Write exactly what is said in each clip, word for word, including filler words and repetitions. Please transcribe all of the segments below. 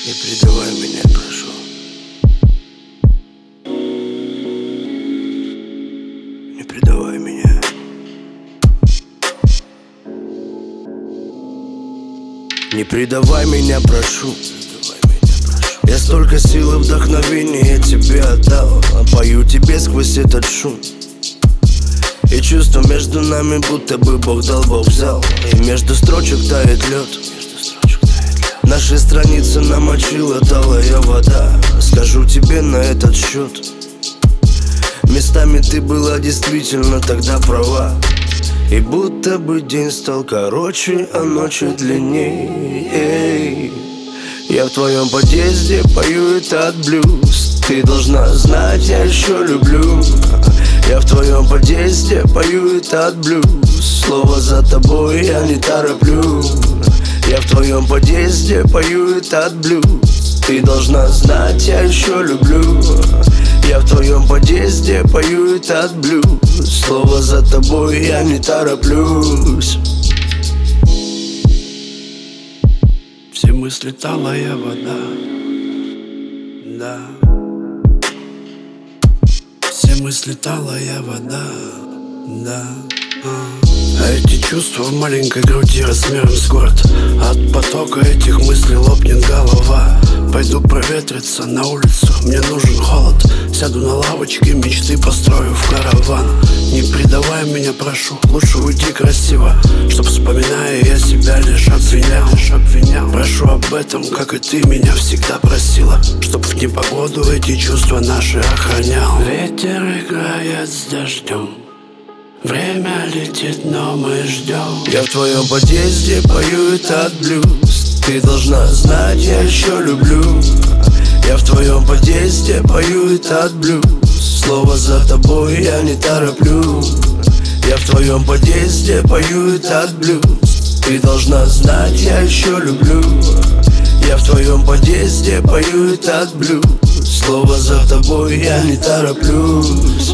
Не предавай меня, прошу. Не предавай меня. Не предавай меня, прошу. Я столько сил и вдохновения тебе отдал, а пою тебе сквозь этот шум. И чувство между нами будто бы Бог дал, Бог взял. И между строчек тает лед. Наши страницы намочила талая вода. Скажу тебе на этот счет, местами ты была действительно тогда права. И будто бы день стал короче, а ночи длиннее. Я в твоем подъезде пою этот блюз. Ты должна знать, я еще люблю. Я в твоем подъезде пою этот блюз. Слово за тобой я не тороплю. Я в твоем подъезде пою этот блюз. Ты должна знать, я еще люблю. Я в твоем подъезде пою этот блюз. Слово за тобой я не тороплюсь. Все мысли талая вода, да. Все мысли талая вода, да. А эти чувства в маленькой груди размером с город. От потока этих мыслей лопнет голова. Пойду проветриться на улицу, мне нужен холод. Сяду на лавочке, мечты построю в караван. Не предавай меня, прошу, лучше уйди красиво, чтоб, вспоминая, я себя лишь обвинял, лишь обвинял. Прошу об этом, как и ты меня всегда просила, чтоб в непогоду эти чувства наши охранял. Ветер играет с дождем, время летит, но мы ждем. Я в твоем подъезде пою этот блюз. Ты должна знать, я еще люблю. Я в твоем подъезде пою этот блюз. Слово за тобой я не тороплю. Я в твоем подъезде пою этот блюз. Ты должна знать, я еще люблю. Я в твоем подъезде пою этот блюз. Слово за тобой я не тороплюсь.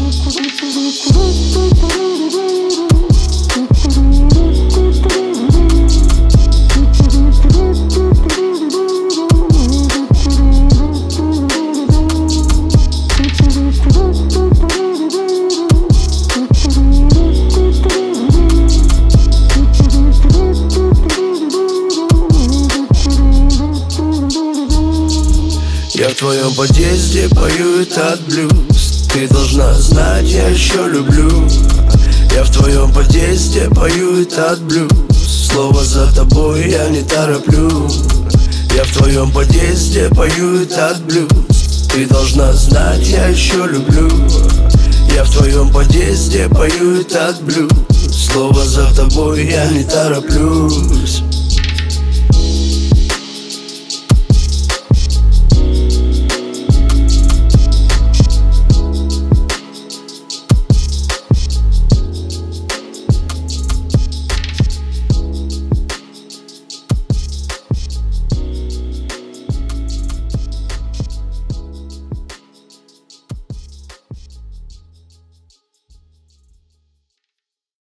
Я в твоем подъезде пою этот блюз. Ты должна знать, я еще люблю. Я в твоем подъезде пою этот блюз. Слово за тобой я не тороплю. Я в твоем подъезде пою этот блюз. Ты должна знать, я еще люблю. Я в твоем подъезде пою этот блюз. Слово за тобой я не тороплюсь.